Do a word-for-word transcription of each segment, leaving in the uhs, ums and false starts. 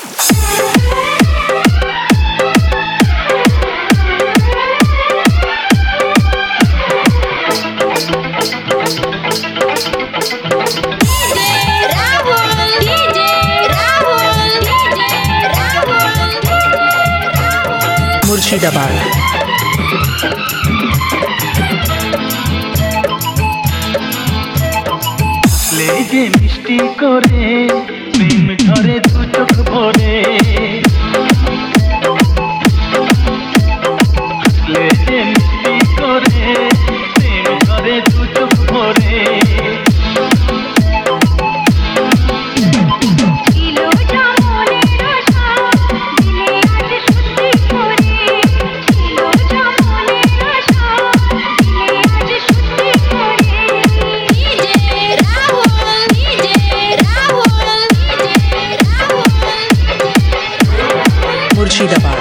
মুর্শিদাবাদ। লেগে মিষ্টি করে প্রেম ঝরে দু চোখ ভরে, লেগে মিষ্টি করে প্রেম ঝরে দু চোখ ভরে। মুর্শিদাবাদ।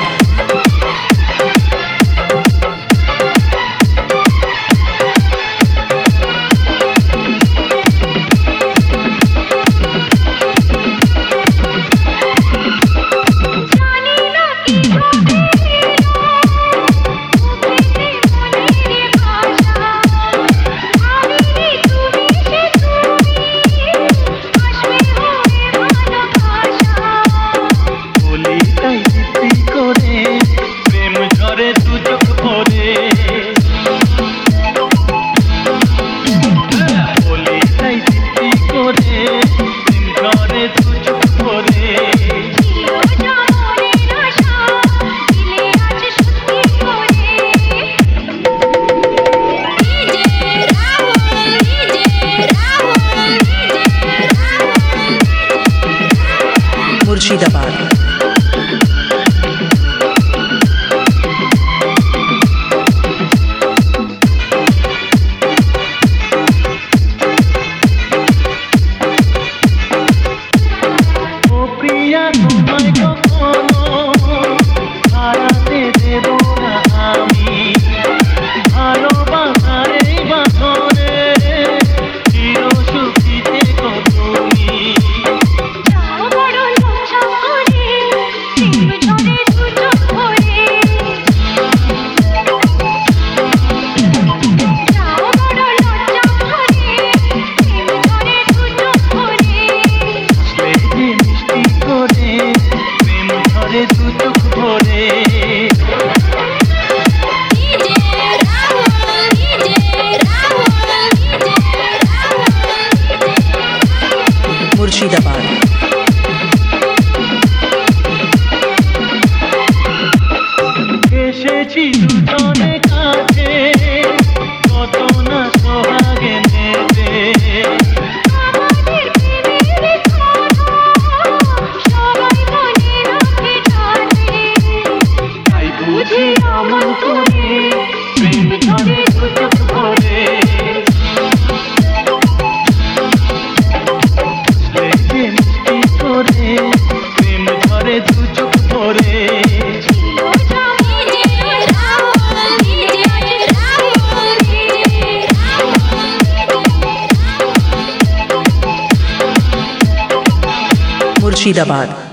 মুর্শিদাবাদ। ও প্রিয়া তোমায় কখনো হারাতে দেব না আমি, ভালোবাসার এই বাঁধনে চির সুখী থেকো তুমি। মুর্শিদাবাদ। এসেছি দুজনে কাছে, কত না সোহাগে নেবে, তাই বুঝি আমন করে প্রেম ঝরে দু চোখ ভরে। লেগে মিষ্টি করে প্রেম ঝরে দু চোখ ভরে। মুর্শিদাবাদ।